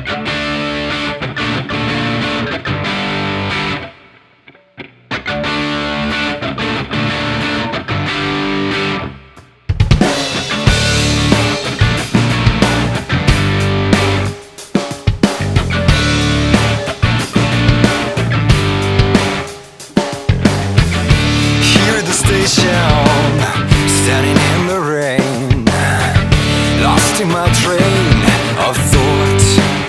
Standing in the rain, lost in my train of thought,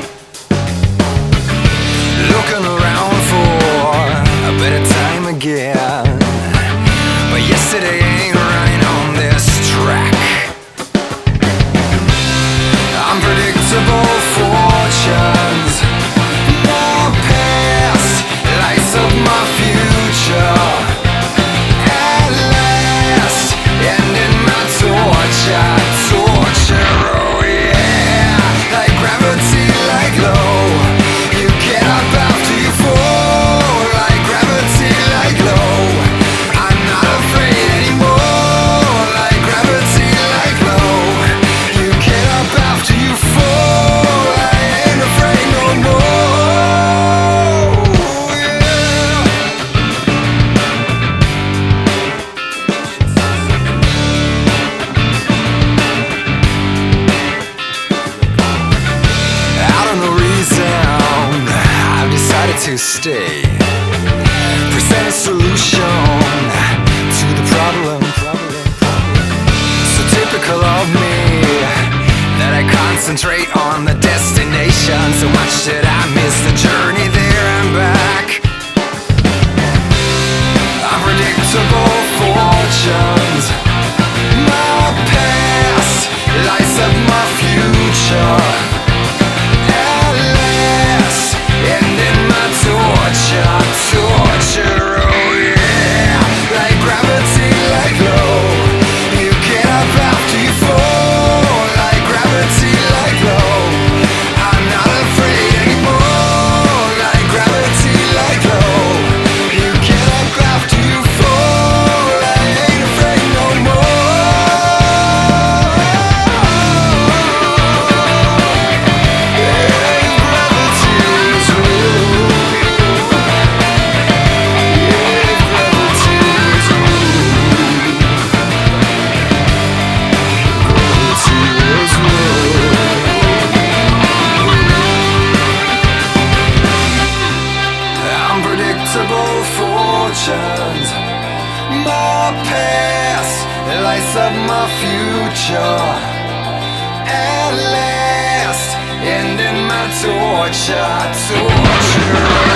looking around for a better time again. But yesterday ain't running on this track. Unpredictable fortunes, more past lights of my future. To stay, present a solution to the problem. So typical of me that I concentrate on the destination. So much that I miss the journey there and back. Unpredictable fortunes, my past lights up my future. Torture, oh yeah, like gravity, like low. You get up after you fall, like gravity, like low. I'm not afraid anymore, like gravity, like low. You get up after you fall, I ain't afraid no more. Gravity's real. Unpredictable fortunes, my past lights up my future. At last, ending my torture.